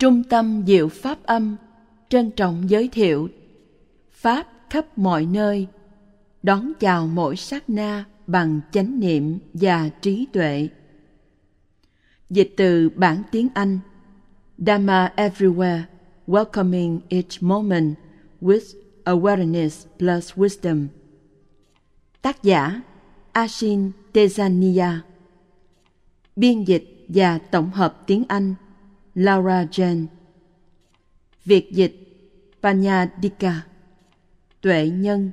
Trung tâm Diệu Pháp Âm trân trọng giới thiệu Pháp khắp mọi nơi, đón chào mỗi sát na bằng chánh niệm và trí tuệ. Dịch từ bản tiếng Anh: Dhamma everywhere, welcoming each moment with awareness plus wisdom. Tác giả Ashin Tejaniya. Biên dịch và tổng hợp tiếng Anh Laura Jane. Việt dịch Panyadika. Tuệ Nhân.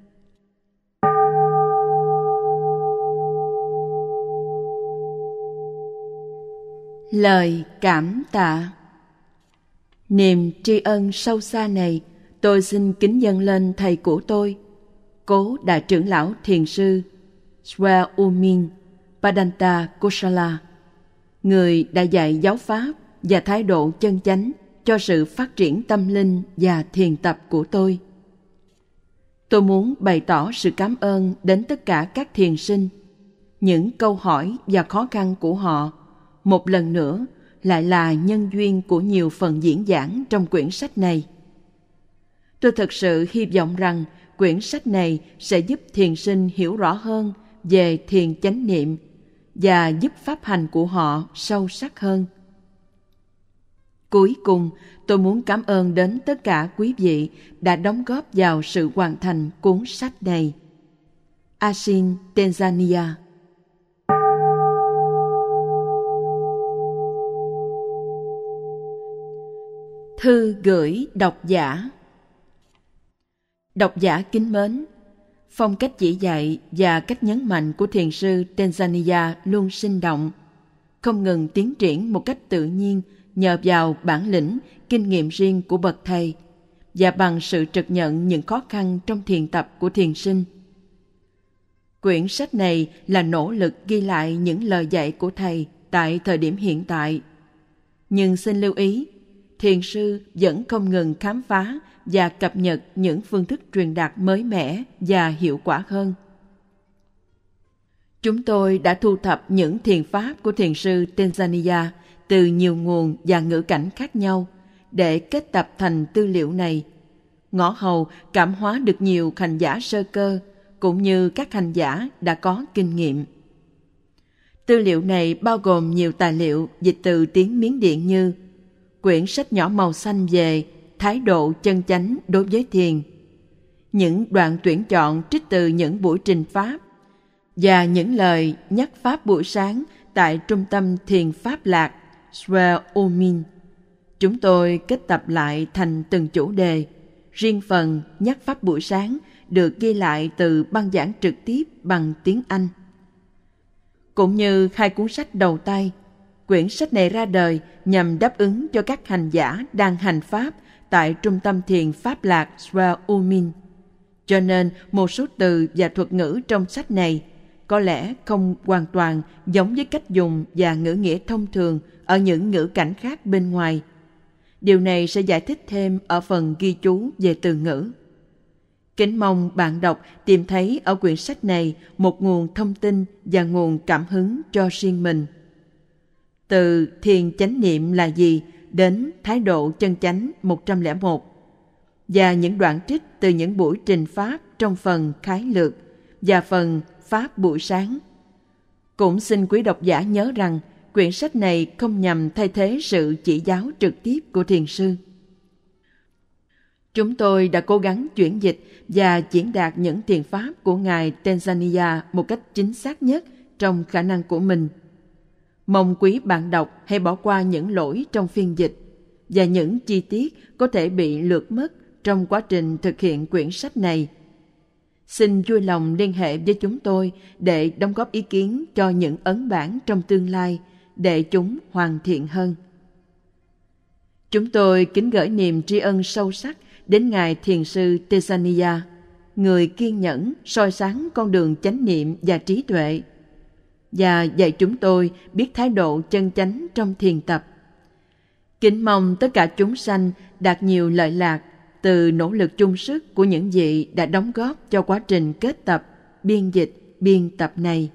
Lời cảm tạ. Niềm tri ân sâu xa này tôi xin kính dâng lên thầy của tôi, cố đại trưởng lão thiền sư Swa Umin Padanta Kusala, người đã dạy giáo pháp và thái độ chân chánh cho sự phát triển tâm linh và thiền tập của tôi. Tôi muốn bày tỏ sự cảm ơn đến tất cả các thiền sinh. Những câu hỏi và khó khăn của họ một lần nữa lại là nhân duyên của nhiều phần diễn giảng trong quyển sách này. Tôi thực sự hy vọng rằng quyển sách này sẽ giúp thiền sinh hiểu rõ hơn về thiền chánh niệm và giúp pháp hành của họ sâu sắc hơn. Cuối cùng, tôi muốn cảm ơn đến tất cả quý vị đã đóng góp vào sự hoàn thành cuốn sách này. Ashin Tejaniya. Thư gửi độc giả. Độc giả kính mến, phong cách chỉ dạy và cách nhấn mạnh của thiền sư Tejaniya luôn sinh động, không ngừng tiến triển một cách tự nhiên nhờ vào bản lĩnh, kinh nghiệm riêng của bậc thầy và bằng sự trực nhận những khó khăn trong thiền tập của thiền sinh. Quyển sách này là nỗ lực ghi lại những lời dạy của thầy tại thời điểm hiện tại. Nhưng xin lưu ý, thiền sư vẫn không ngừng khám phá và cập nhật những phương thức truyền đạt mới mẻ và hiệu quả hơn. Chúng tôi đã thu thập những thiền pháp của thiền sư Tejaniya từ nhiều nguồn và ngữ cảnh khác nhau để kết tập thành tư liệu này, ngõ hầu cảm hóa được nhiều hành giả sơ cơ cũng như các hành giả đã có kinh nghiệm. Tư liệu này bao gồm nhiều tài liệu dịch từ tiếng Miến Điện như quyển sách nhỏ màu xanh về thái độ chân chánh đối với thiền, những đoạn tuyển chọn trích từ những buổi trình pháp và những lời nhắc pháp buổi sáng tại Trung tâm Thiền Pháp Lạc Swa Umin. Chúng tôi kết tập lại thành từng chủ đề. Riêng phần nhắc pháp buổi sáng được ghi lại từ băng giảng trực tiếp bằng tiếng Anh. Cũng như hai cuốn sách đầu tay, quyển sách này ra đời nhằm đáp ứng cho các hành giả đang hành pháp tại Trung tâm Thiền Pháp Lạc Swa Umin. Cho nên một số từ và thuật ngữ trong sách này có lẽ không hoàn toàn giống với cách dùng và ngữ nghĩa thông thường ở những ngữ cảnh khác bên ngoài. Điều này sẽ giải thích thêm ở phần ghi chú về từ ngữ. Kính mong bạn đọc tìm thấy ở quyển sách này một nguồn thông tin và nguồn cảm hứng cho riêng mình. Từ thiền chánh niệm là gì đến thái độ chân chánh 101 và những đoạn trích từ những buổi trình pháp trong phần khái lược và phần pháp buổi sáng. Cũng xin quý độc giả nhớ rằng quyển sách này không nhằm thay thế sự chỉ giáo trực tiếp của thiền sư. Chúng tôi đã cố gắng chuyển dịch và diễn đạt những thiền pháp của Ngài Tejaniya một cách chính xác nhất trong khả năng của mình. Mong quý bạn đọc hãy bỏ qua những lỗi trong phiên dịch và những chi tiết có thể bị lược mất trong quá trình thực hiện quyển sách này. Xin vui lòng liên hệ với chúng tôi để đóng góp ý kiến cho những ấn bản trong tương lai để chúng hoàn thiện hơn. Chúng tôi kính gửi niềm tri ân sâu sắc đến Ngài Thiền sư Tejaniya, người kiên nhẫn soi sáng con đường chánh niệm và trí tuệ, và dạy chúng tôi biết thái độ chân chánh trong thiền tập. Kính mong tất cả chúng sanh đạt nhiều lợi lạc từ nỗ lực chung sức của những vị đã đóng góp cho quá trình kết tập, biên dịch, biên tập này.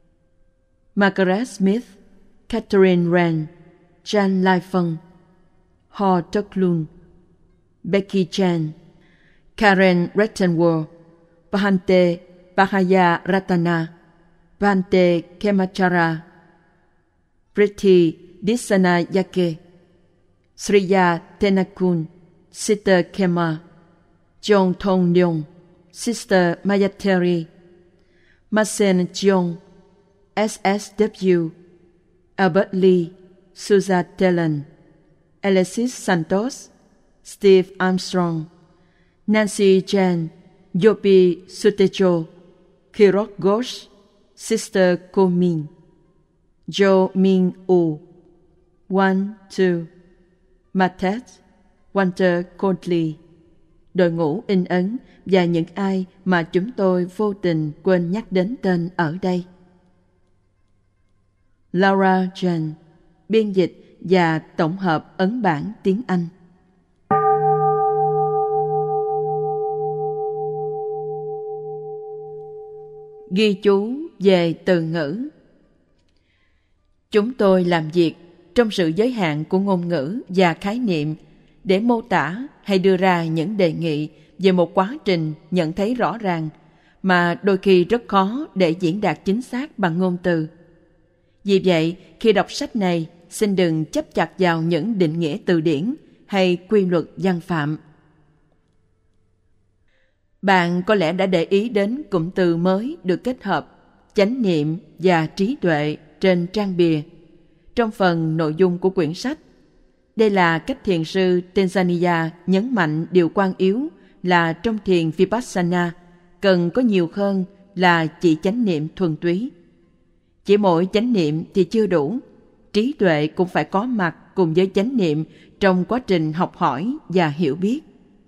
Margaret Smith, Catherine Wren, Jan Lai Phân. Ho Toklun, Becky Chan, Karen Rettenwald, Bhante Bahaya Ratana, Bhante Kemachara, Priti Disanayake, Sriya Tenakun, Sister Kema, John Thong Nyong, Sister Mayateri, Masen Cheong, SSW, Albert Lee, Suza Tellen, Alexis Santos, Steve Armstrong, Nancy Chen, Yopi Sutecho, Kirok Ghosh, Sister Ko Min, Jo Min U, 1-2, Matet, Walter Coldley, đội ngũ in ấn và những ai mà chúng tôi vô tình quên nhắc đến tên ở đây. Laura Jen, biên dịch và tổng hợp ấn bản tiếng Anh. Ghi chú về từ ngữ. Chúng tôi làm việc trong sự giới hạn của ngôn ngữ và khái niệm để mô tả hay đưa ra những đề nghị về một quá trình nhận thấy rõ ràng mà đôi khi rất khó để diễn đạt chính xác bằng ngôn từ. Vì vậy, khi đọc sách này, xin đừng chấp chặt vào những định nghĩa từ điển hay quy luật văn phạm. Bạn có lẽ đã để ý đến cụm từ mới được kết hợp chánh niệm và trí tuệ trên trang bìa trong phần nội dung của quyển sách. Đây là cách thiền sư Tenzaniya nhấn mạnh điều quan yếu là trong thiền Vipassana cần có nhiều hơn là chỉ chánh niệm thuần túy. Chỉ mỗi chánh niệm thì chưa đủ, trí tuệ cũng phải có mặt cùng với chánh niệm trong quá trình học hỏi và hiểu biết.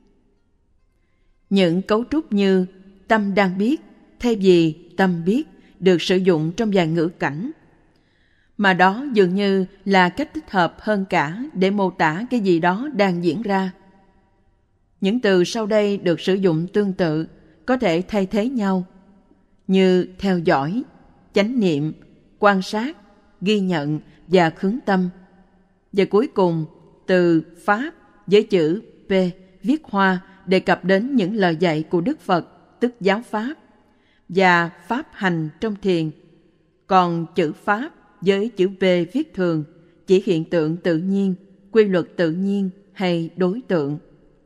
Những cấu trúc như tâm đang biết thay vì tâm biết được sử dụng trong vài ngữ cảnh, mà đó dường như là cách thích hợp hơn cả để mô tả cái gì đó đang diễn ra. Những từ sau đây được sử dụng tương tự, có thể thay thế nhau, như theo dõi, chánh niệm, quan sát, ghi nhận và khứng tâm. Và cuối cùng, từ Pháp với chữ P viết hoa đề cập đến những lời dạy của Đức Phật, tức giáo Pháp, và Pháp hành trong thiền. Còn chữ Pháp với chữ V viết thường chỉ hiện tượng tự nhiên, quy luật tự nhiên hay đối tượng.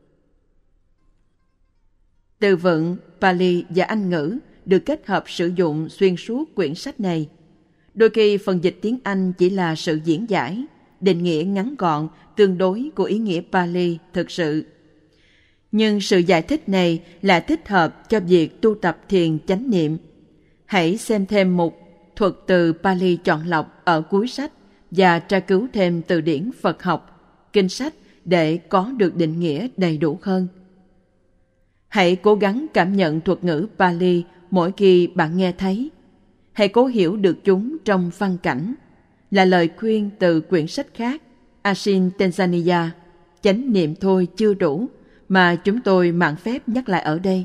Từ vựng Pali và Anh ngữ được kết hợp sử dụng xuyên suốt quyển sách này. Đôi khi phần dịch tiếng Anh chỉ là sự diễn giải, định nghĩa ngắn gọn, tương đối của ý nghĩa Pali thực sự. Nhưng sự giải thích này là thích hợp cho việc tu tập thiền chánh niệm. Hãy xem thêm mục thuật từ Pali chọn lọc ở cuối sách và tra cứu thêm từ điển Phật học, kinh sách để có được định nghĩa đầy đủ hơn. Hãy cố gắng cảm nhận thuật ngữ Pali mỗi khi bạn nghe thấy. Hãy cố hiểu được chúng trong văn cảnh, là lời khuyên từ quyển sách khác, Ashin Tenzaniya, chánh niệm thôi chưa đủ, mà chúng tôi mạn phép nhắc lại ở đây.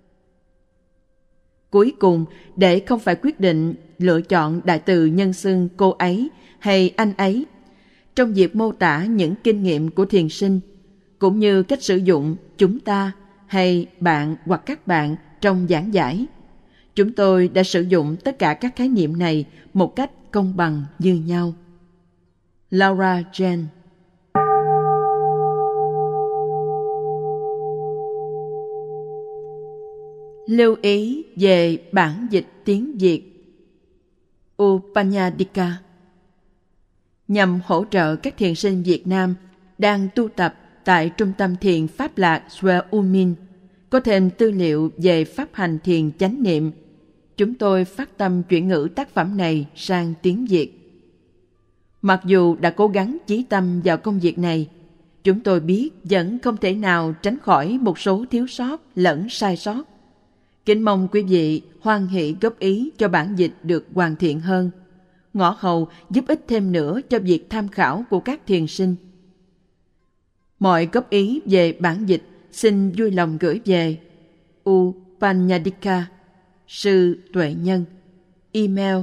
Cuối cùng, để không phải quyết định lựa chọn đại từ nhân xưng cô ấy hay anh ấy trong việc mô tả những kinh nghiệm của thiền sinh, cũng như cách sử dụng chúng ta hay bạn hoặc các bạn trong giảng giải, chúng tôi đã sử dụng tất cả các khái niệm này một cách công bằng như nhau. Laura Jen. Lưu ý về bản dịch tiếng Việt Upanyadika nhằm hỗ trợ các thiền sinh Việt Nam đang tu tập tại Trung tâm Thiền Pháp Lạc Swe Umin có thêm tư liệu về pháp hành thiền chánh niệm. Chúng tôi phát tâm chuyển ngữ tác phẩm này sang tiếng Việt. Mặc dù đã cố gắng chí tâm vào công việc này, chúng tôi biết vẫn không thể nào tránh khỏi một số thiếu sót lẫn sai sót. Kính mong quý vị hoan hỷ góp ý cho bản dịch được hoàn thiện hơn, ngõ hầu giúp ích thêm nữa cho việc tham khảo của các thiền sinh. Mọi góp ý về bản dịch xin vui lòng gửi về Upanyadika, Sư Tuệ Nhân, email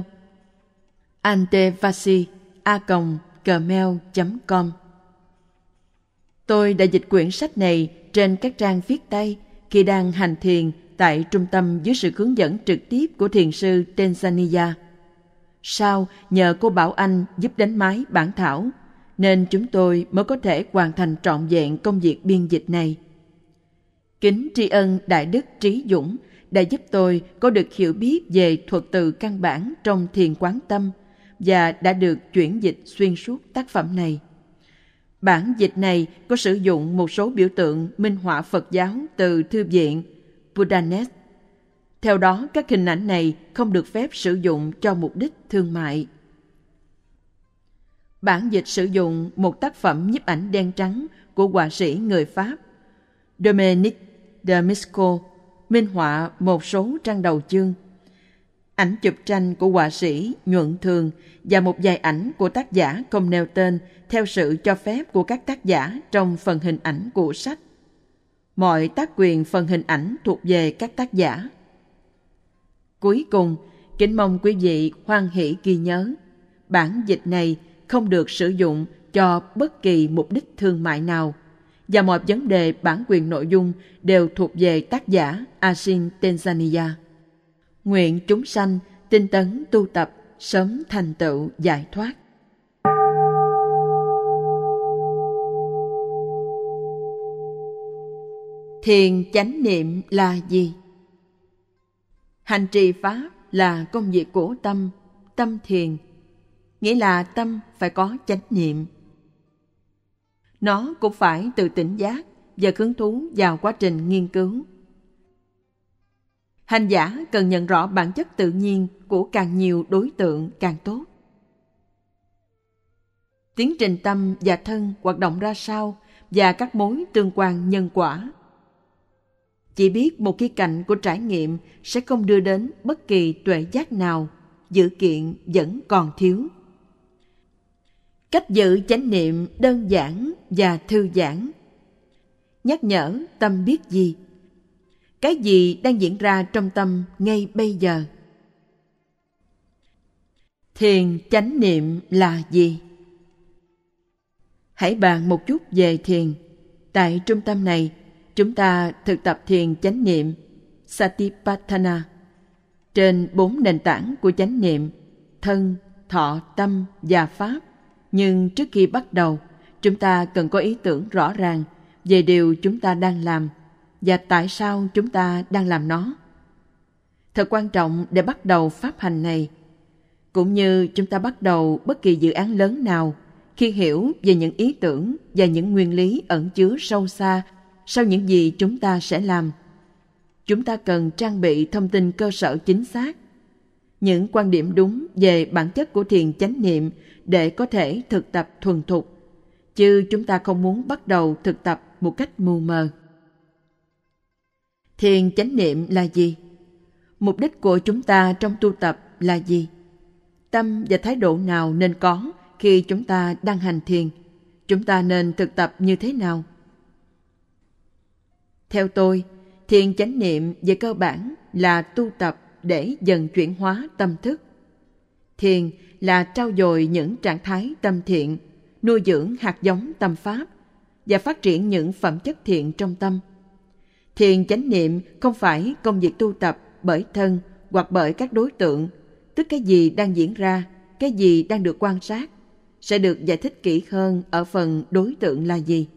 antevasi@gmail.com. Tôi đã dịch quyển sách này trên các trang viết tay khi đang hành thiền tại trung tâm dưới sự hướng dẫn trực tiếp của thiền sư Tanzania. Sau, nhờ cô Bảo Anh giúp đánh máy bản thảo, nên chúng tôi mới có thể hoàn thành trọn vẹn công việc biên dịch này. Kính tri ân Đại Đức Trí Dũng đã giúp tôi có được hiểu biết về thuật từ căn bản trong thiền quán tâm và đã được chuyển dịch xuyên suốt tác phẩm này. Bản dịch này có sử dụng một số biểu tượng minh họa Phật giáo từ thư viện Buddhanet. Theo đó, các hình ảnh này không được phép sử dụng cho mục đích thương mại. Bản dịch sử dụng một tác phẩm nhiếp ảnh đen trắng của họa sĩ người Pháp Dominique de Misco, minh họa một số trang đầu chương, ảnh chụp tranh của họa sĩ Nhuận Thường và một vài ảnh của tác giả không nêu tên theo sự cho phép của các tác giả trong phần hình ảnh của sách. Mọi tác quyền phần hình ảnh thuộc về các tác giả. Cuối cùng, kính mong quý vị hoan hỷ ghi nhớ, bản dịch này không được sử dụng cho bất kỳ mục đích thương mại nào, và mọi vấn đề bản quyền nội dung đều thuộc về tác giả Ashin Tanzania. Nguyện chúng sanh tinh tấn tu tập, sớm thành tựu giải thoát. Thiền chánh niệm là gì? Hành trì pháp là công việc của tâm, tâm thiền, nghĩa là tâm phải có chánh niệm. Nó cũng phải tự tỉnh giác và hứng thú vào quá trình nghiên cứu. Hành giả cần nhận rõ bản chất tự nhiên của càng nhiều đối tượng càng tốt. Tiến trình tâm và thân hoạt động ra sao và các mối tương quan nhân quả. Chỉ biết một khía cạnh của trải nghiệm sẽ không đưa đến bất kỳ tuệ giác nào, dự kiện vẫn còn thiếu. Cách giữ chánh niệm đơn giản và thư giãn. Nhắc nhở tâm biết gì? Cái gì đang diễn ra trong tâm ngay bây giờ? Thiền chánh niệm là gì? Hãy bàn một chút về thiền. Tại trung tâm này, chúng ta thực tập thiền chánh niệm Satipatthana trên 4 nền tảng của chánh niệm: thân, thọ, tâm và pháp. Nhưng trước khi bắt đầu, chúng ta cần có ý tưởng rõ ràng về điều chúng ta đang làm và tại sao chúng ta đang làm nó. Thật quan trọng để bắt đầu pháp hành này, cũng như chúng ta bắt đầu bất kỳ dự án lớn nào, khi hiểu về những ý tưởng và những nguyên lý ẩn chứa sâu xa sau những gì chúng ta sẽ làm. Chúng ta cần trang bị thông tin cơ sở chính xác, những quan điểm đúng về bản chất của thiền chánh niệm để có thể thực tập thuần thục, chứ chúng ta không muốn bắt đầu thực tập một cách mù mờ. Thiền chánh niệm là gì? Mục đích của chúng ta trong tu tập là gì? Tâm và thái độ nào nên có khi chúng ta đang hành thiền? Chúng ta nên thực tập như thế nào? Theo tôi, thiền chánh niệm về cơ bản là tu tập để dần chuyển hóa tâm thức. Thiền là trau dồi những trạng thái tâm thiện, nuôi dưỡng hạt giống tâm pháp và phát triển những phẩm chất thiện trong tâm. Thiền chánh niệm không phải công việc tu tập bởi thân hoặc bởi các đối tượng, tức cái gì đang diễn ra, cái gì đang được quan sát, sẽ được giải thích kỹ hơn ở phần đối tượng là gì.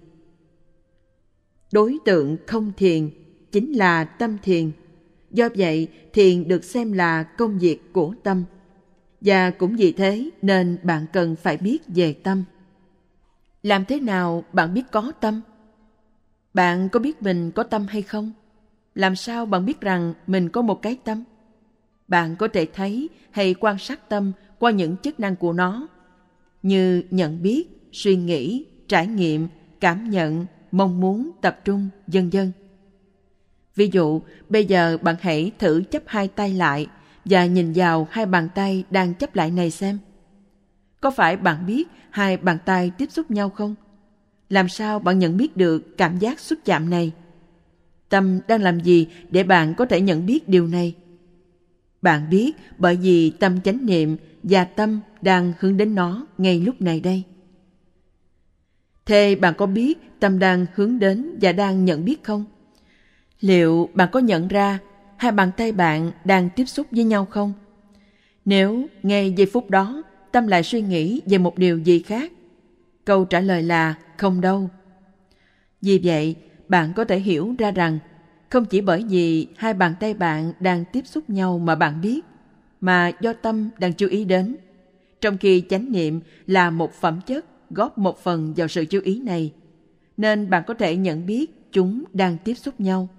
Đối tượng không thiền chính là tâm thiền. Do vậy, thiền được xem là công việc của tâm. Và cũng vì thế nên bạn cần phải biết về tâm. Làm thế nào bạn biết có tâm? Bạn có biết mình có tâm hay không? Làm sao bạn biết rằng mình có một cái tâm? Bạn có thể thấy hay quan sát tâm qua những chức năng của nó, như nhận biết, suy nghĩ, trải nghiệm, cảm nhận, mong muốn, tập trung, vân vân. Ví dụ, bây giờ bạn hãy thử chấp hai tay lại và nhìn vào hai bàn tay đang chấp lại này xem. Có phải bạn biết hai bàn tay tiếp xúc nhau không? Làm sao bạn nhận biết được cảm giác xúc chạm này? Tâm đang làm gì để bạn có thể nhận biết điều này? Bạn biết bởi vì tâm chánh niệm và tâm đang hướng đến nó ngay lúc này đây. Thế bạn có biết tâm đang hướng đến và đang nhận biết không? Liệu bạn có nhận ra hai bàn tay bạn đang tiếp xúc với nhau không? Nếu ngay giây phút đó tâm lại suy nghĩ về một điều gì khác, câu trả lời là không đâu. Vì vậy, bạn có thể hiểu ra rằng không chỉ bởi vì hai bàn tay bạn đang tiếp xúc nhau mà bạn biết, mà do tâm đang chú ý đến, trong khi chánh niệm là một phẩm chất góp một phần vào sự chú ý này, nên bạn có thể nhận biết chúng đang tiếp xúc nhau.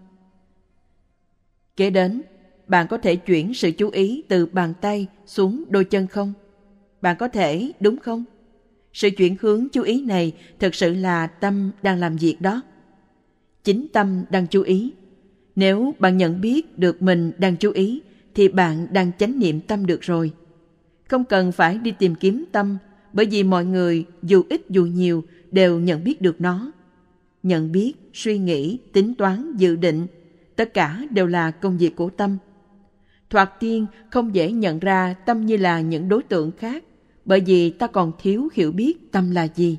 Kế đến, bạn có thể chuyển sự chú ý từ bàn tay xuống đôi chân không? Bạn có thể, đúng không? Sự chuyển hướng chú ý này thực sự là tâm đang làm việc đó. Chính tâm đang chú ý. Nếu bạn nhận biết được mình đang chú ý, thì bạn đang chánh niệm tâm được rồi. Không cần phải đi tìm kiếm tâm, bởi vì mọi người, dù ít dù nhiều, đều nhận biết được nó. Nhận biết, suy nghĩ, tính toán, dự định, tất cả đều là công việc của tâm. Thoạt tiên không dễ nhận ra tâm như là những đối tượng khác, bởi vì ta còn thiếu hiểu biết tâm là gì.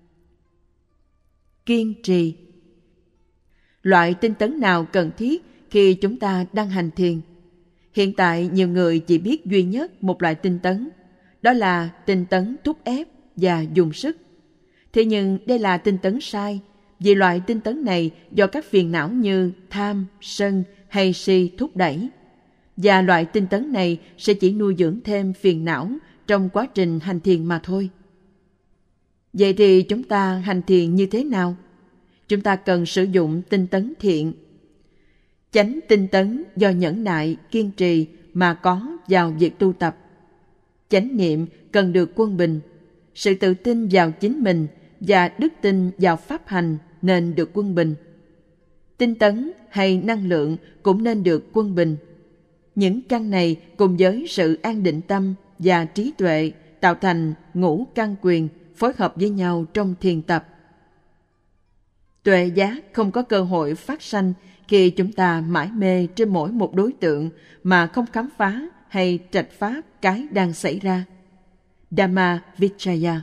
Kiên trì. Loại tinh tấn nào cần thiết khi chúng ta đang hành thiền? Hiện tại nhiều người chỉ biết duy nhất một loại tinh tấn, đó là tinh tấn thúc ép và dùng sức. Thế nhưng đây là tinh tấn sai, vì loại tinh tấn này do các phiền não như tham, sân hay si thúc đẩy. Và loại tinh tấn này sẽ chỉ nuôi dưỡng thêm phiền não trong quá trình hành thiền mà thôi. Vậy thì chúng ta hành thiền như thế nào? Chúng ta cần sử dụng tinh tấn thiện. Chánh tinh tấn do nhẫn nại, kiên trì mà có vào việc tu tập. Chánh niệm cần được quân bình. Sự tự tin vào chính mình và đức tin vào pháp hành nên được quân bình. Tinh tấn hay năng lượng cũng nên được quân bình. Những căn này cùng với sự an định tâm và trí tuệ tạo thành ngũ căn quyền phối hợp với nhau trong thiền tập. Tuệ giác không có cơ hội phát sanh khi chúng ta mải mê trên mỗi một đối tượng mà không khám phá hay trạch pháp cái đang xảy ra. Dhamma Vichaya.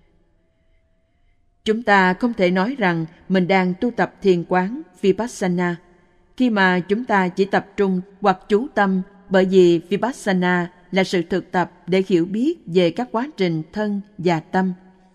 Chúng ta không thể nói rằng mình đang tu tập thiền quán Vipassana khi mà chúng ta chỉ tập trung hoặc chú tâm, bởi vì Vipassana là sự thực tập để hiểu biết về các quá trình thân và tâm.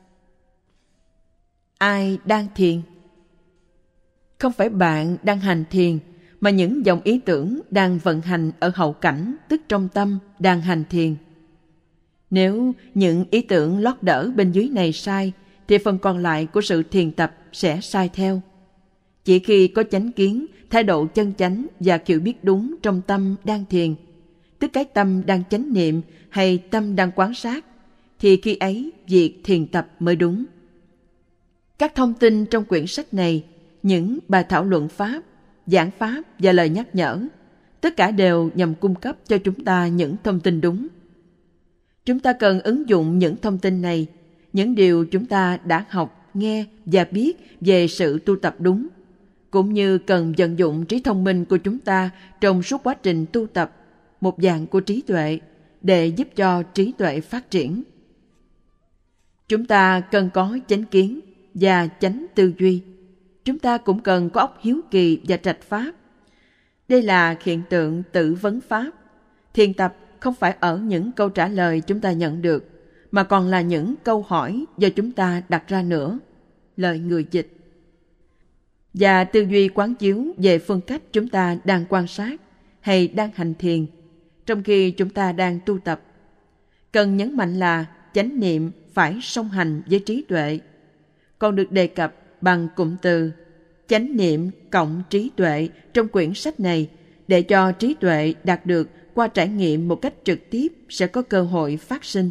Ai đang thiền? Không phải bạn đang hành thiền, mà những dòng ý tưởng đang vận hành ở hậu cảnh, tức trong tâm, đang hành thiền. Nếu những ý tưởng lót đỡ bên dưới này sai, thì phần còn lại của sự thiền tập sẽ sai theo. Chỉ khi có chánh kiến, thái độ chân chánh và hiểu biết đúng trong tâm đang thiền, tức cái tâm đang chánh niệm hay tâm đang quán sát, thì khi ấy việc thiền tập mới đúng. Các thông tin trong quyển sách này, những bài thảo luận pháp, giảng pháp và lời nhắc nhở, tất cả đều nhằm cung cấp cho chúng ta những thông tin đúng. Chúng ta cần ứng dụng những thông tin này, những điều chúng ta đã học, nghe và biết về sự tu tập đúng, cũng như cần vận dụng trí thông minh của chúng ta trong suốt quá trình tu tập, một dạng của trí tuệ, để giúp cho trí tuệ phát triển. Chúng ta cần có chánh kiến và chánh tư duy. Chúng ta cũng cần có óc hiếu kỳ và trạch pháp. Đây là hiện tượng tự vấn pháp. Thiền tập không phải ở những câu trả lời chúng ta nhận được, mà còn là những câu hỏi do chúng ta đặt ra nữa. Lời người dịch. Và tư duy quán chiếu về phương cách chúng ta đang quan sát hay đang hành thiền, trong khi chúng ta đang tu tập. Cần nhấn mạnh là chánh niệm phải song hành với trí tuệ, còn được đề cập bằng cụm từ chánh niệm cộng trí tuệ trong quyển sách này, để cho trí tuệ đạt được qua trải nghiệm một cách trực tiếp sẽ có cơ hội phát sinh.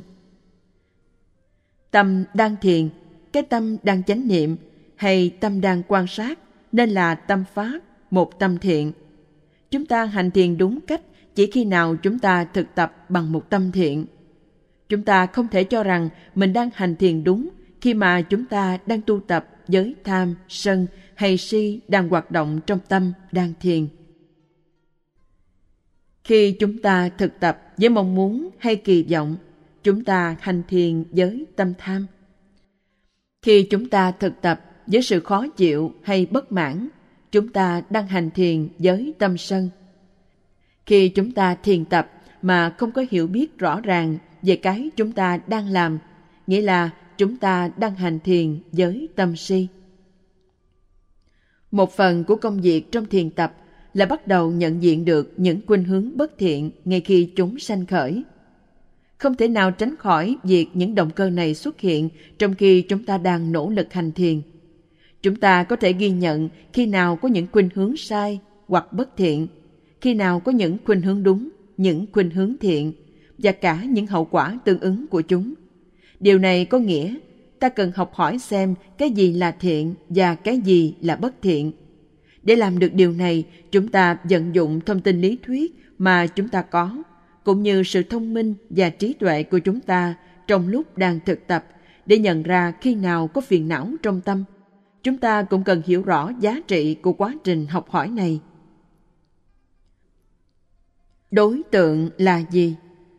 Tâm đang thiền, cái tâm đang chánh niệm hay tâm đang quan sát nên là tâm pháp, một tâm thiện. Chúng ta hành thiền đúng cách chỉ khi nào chúng ta thực tập bằng một tâm thiện. Chúng ta không thể cho rằng mình đang hành thiền đúng khi mà chúng ta đang tu tập với tham, sân hay si đang hoạt động trong tâm đang thiền. Khi chúng ta thực tập với mong muốn hay kỳ vọng, chúng ta hành thiền với tâm tham. Khi chúng ta thực tập với sự khó chịu hay bất mãn, chúng ta đang hành thiền với tâm sân. Khi chúng ta thiền tập mà không có hiểu biết rõ ràng về cái chúng ta đang làm, nghĩa là chúng ta đang hành thiền với tâm si. Một phần của công việc trong thiền tập là bắt đầu nhận diện được những khuynh hướng bất thiện ngay khi chúng sanh khởi. Không thể nào tránh khỏi việc những động cơ này xuất hiện trong khi chúng ta đang nỗ lực hành thiền. Chúng ta có thể ghi nhận khi nào có những khuynh hướng sai hoặc bất thiện, khi nào có những khuynh hướng đúng, những khuynh hướng thiện, và cả những hậu quả tương ứng của chúng. Điều này có nghĩa ta cần học hỏi xem cái gì là thiện và cái gì là bất thiện. Để làm được điều này, chúng ta vận dụng thông tin lý thuyết mà chúng ta có, cũng như sự thông minh và trí tuệ của chúng ta trong lúc đang thực tập để nhận ra khi nào có phiền não trong tâm. Chúng ta cũng cần hiểu rõ giá trị của quá trình học hỏi này. Đối tượng là gì?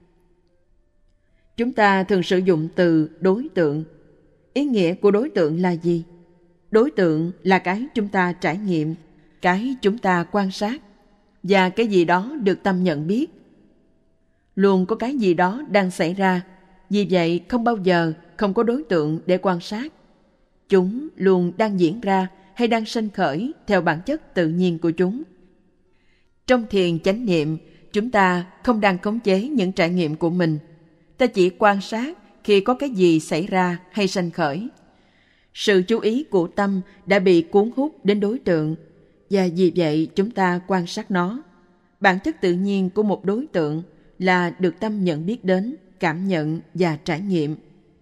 Chúng ta thường sử dụng từ đối tượng. Ý nghĩa của đối tượng là gì? Đối tượng là cái chúng ta trải nghiệm, cái chúng ta quan sát, và cái gì đó được tâm nhận biết. Luôn có cái gì đó đang xảy ra, vì vậy không bao giờ không có đối tượng để quan sát. Chúng luôn đang diễn ra hay đang sanh khởi theo bản chất tự nhiên của chúng. Trong thiền chánh niệm, chúng ta không đang khống chế những trải nghiệm của mình. Ta chỉ quan sát khi có cái gì xảy ra hay sanh khởi. Sự chú ý của tâm đã bị cuốn hút đến đối tượng, và vì vậy chúng ta quan sát nó. Bản chất tự nhiên của một đối tượng là được tâm nhận biết đến, cảm nhận và trải nghiệm.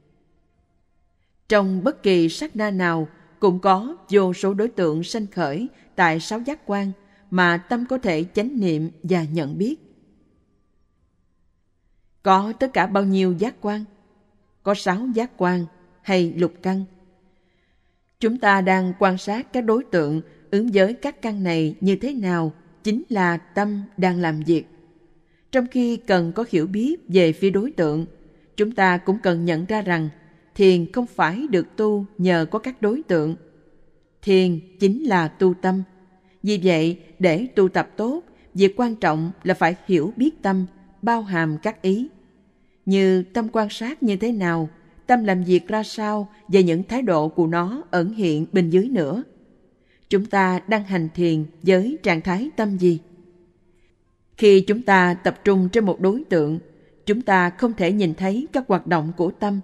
Trong bất kỳ sát na nào cũng có vô số đối tượng sanh khởi tại 6 giác quan mà tâm có thể chánh niệm và nhận biết. Có tất cả bao nhiêu giác quan? Có 6 giác quan hay lục căn? Chúng ta đang quan sát các đối tượng ứng với các căn này như thế nào chính là tâm đang làm việc. Trong khi cần có hiểu biết về phía đối tượng, chúng ta cũng cần nhận ra rằng thiền không phải được tu nhờ có các đối tượng. Thiền chính là tu tâm. Vì vậy, để tu tập tốt, việc quan trọng là phải hiểu biết tâm, bao hàm các ý. Như tâm quan sát như thế nào, tâm làm việc ra sao và những thái độ của nó ẩn hiện bên dưới nữa. Chúng ta đang hành thiền với trạng thái tâm gì? Khi chúng ta tập trung trên một đối tượng, chúng ta không thể nhìn thấy các hoạt động của tâm.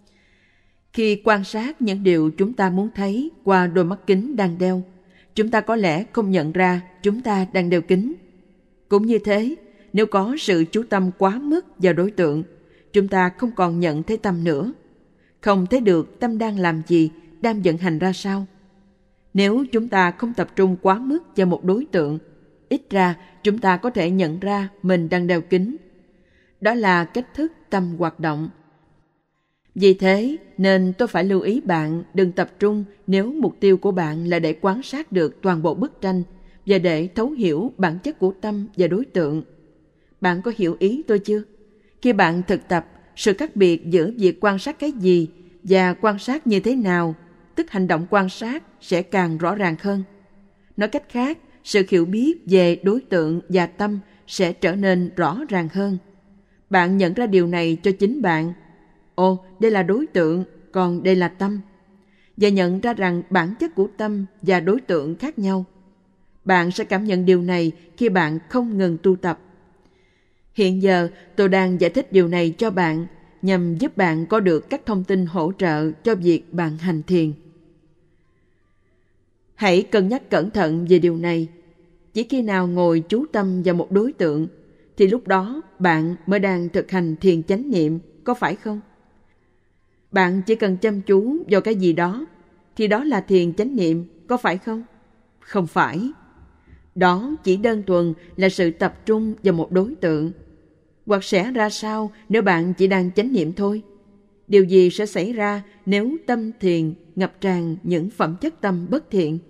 Khi quan sát những điều chúng ta muốn thấy qua đôi mắt kính đang đeo, chúng ta có lẽ không nhận ra chúng ta đang đeo kính. Cũng như thế, nếu có sự chú tâm quá mức vào đối tượng, chúng ta không còn nhận thấy tâm nữa, không thấy được tâm đang làm gì, đang vận hành ra sao. Nếu chúng ta không tập trung quá mức vào một đối tượng, ít ra chúng ta có thể nhận ra mình đang đeo kính. Đó là cách thức tâm hoạt động. Vì thế nên tôi phải lưu ý bạn đừng tập trung nếu mục tiêu của bạn là để quan sát được toàn bộ bức tranh và để thấu hiểu bản chất của tâm và đối tượng. Bạn có hiểu ý tôi chưa? Khi bạn thực tập, sự khác biệt giữa việc quan sát cái gì và quan sát như thế nào, tức hành động quan sát sẽ càng rõ ràng hơn. Nói cách khác, sự hiểu biết về đối tượng và tâm sẽ trở nên rõ ràng hơn. Bạn nhận ra điều này cho chính bạn. Ồ, đây là đối tượng, còn đây là tâm. Và nhận ra rằng bản chất của tâm và đối tượng khác nhau. Bạn sẽ cảm nhận điều này khi bạn không ngừng tu tập. Hiện giờ, tôi đang giải thích điều này cho bạn nhằm giúp bạn có được các thông tin hỗ trợ cho việc bạn hành thiền. Hãy cân nhắc cẩn thận về điều này. Chỉ khi nào ngồi chú tâm vào một đối tượng, thì lúc đó bạn mới đang thực hành thiền chánh niệm, có phải không? Bạn chỉ cần chăm chú vào cái gì đó, thì đó là thiền chánh niệm, có phải không? Không phải. Đó chỉ đơn thuần là sự tập trung vào một đối tượng. Hoặc sẽ ra sao nếu bạn chỉ đang chánh niệm thôi? Điều gì sẽ xảy ra nếu tâm thiền ngập tràn những phẩm chất tâm bất thiện?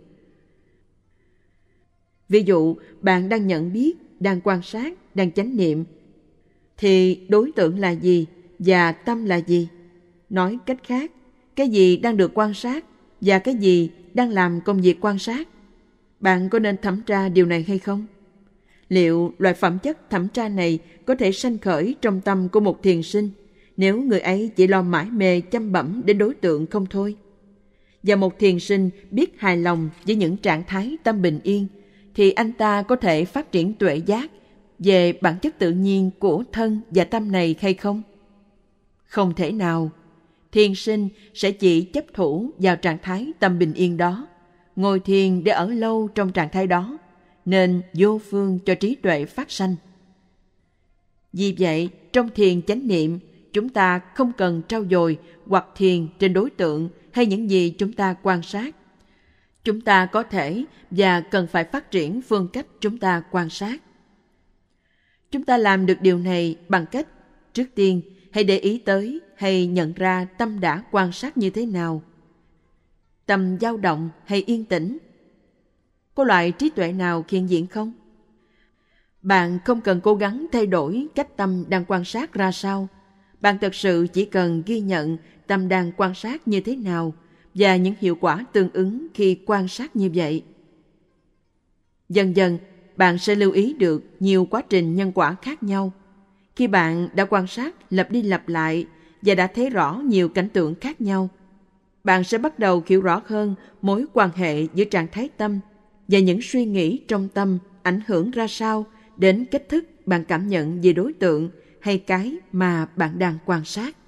Ví dụ, bạn đang nhận biết, đang quan sát, đang chánh niệm, thì đối tượng là gì và tâm là gì? Nói cách khác, cái gì đang được quan sát và cái gì đang làm công việc quan sát. Bạn có nên thẩm tra điều này hay không? Liệu loại phẩm chất thẩm tra này có thể sanh khởi trong tâm của một thiền sinh nếu người ấy chỉ lo mải mê chăm bẩm đến đối tượng không thôi? Và một thiền sinh biết hài lòng với những trạng thái tâm bình yên, thì anh ta có thể phát triển tuệ giác về bản chất tự nhiên của thân và tâm này hay không? Không thể nào. Thiền sinh sẽ chỉ chấp thủ vào trạng thái tâm bình yên đó, ngồi thiền để ở lâu trong trạng thái đó, nên vô phương cho trí tuệ phát sanh. Vì vậy, trong thiền chánh niệm, chúng ta không cần trau dồi hoặc thiền trên đối tượng hay những gì chúng ta quan sát. Chúng ta có thể và cần phải phát triển phương cách chúng ta quan sát. Chúng ta làm được điều này bằng cách, trước tiên, hãy để ý tới hay nhận ra tâm đã quan sát như thế nào. Tâm dao động hay yên tĩnh? Có loại trí tuệ nào hiện diện không? Bạn không cần cố gắng thay đổi cách tâm đang quan sát ra sao. Bạn thực sự chỉ cần ghi nhận tâm đang quan sát như thế nào và những hiệu quả tương ứng khi quan sát như vậy. Dần dần, bạn sẽ lưu ý được nhiều quá trình nhân quả khác nhau. Khi bạn đã quan sát lặp đi lặp lại và đã thấy rõ nhiều cảnh tượng khác nhau, bạn sẽ bắt đầu hiểu rõ hơn mối quan hệ giữa trạng thái tâm và những suy nghĩ trong tâm ảnh hưởng ra sao đến cách thức bạn cảm nhận về đối tượng hay cái mà bạn đang quan sát.